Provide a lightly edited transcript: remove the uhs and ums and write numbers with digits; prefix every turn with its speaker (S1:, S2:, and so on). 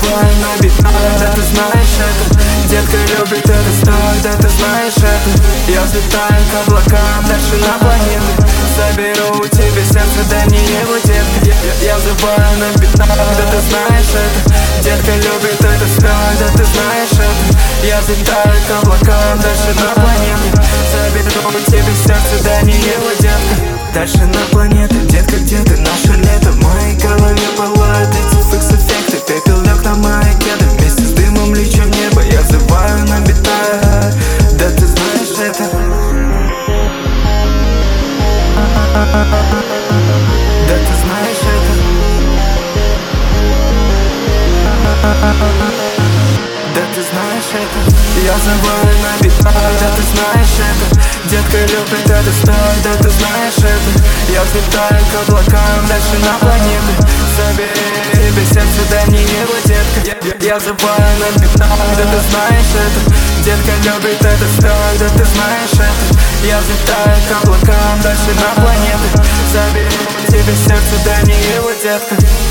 S1: забываю на битах, да ты знаешь это. Детка любит это стать, да ты знаешь это. Я взлетаю к облакам, дальше на планеты. Заберу у тебя сердце, дай мне его, детка. Я взлетаю на битах, да ты знаешь это. Детка любит это стать, да ты знаешь это. Я взлетаю к облакам, дальше на планеты. Заберу у тебя сердце, дай мне его, детка. Дальше на планеты, детка, где ты? Наше лето, в моей голове пылают эти фикс-эффекты. Пепел лег на мои кеды, вместе с дымом лечу в небо. Я взываю на бита, да ты знаешь это. Да ты знаешь это. Да ты знаешь это. Я забываю на битах, да ты знаешь это. Детка любит это стать, да ты знаешь это. Я взлетаю к облакам, дальше на планеты. Забери без сердца, дай мне его, детка. Я забываю на битах, да ты знаешь это. Детка любит это стать, да ты знаешь это. Я взлетаю к облакам, дальше на планеты. Забери тебе сердце, дай мне его, детка.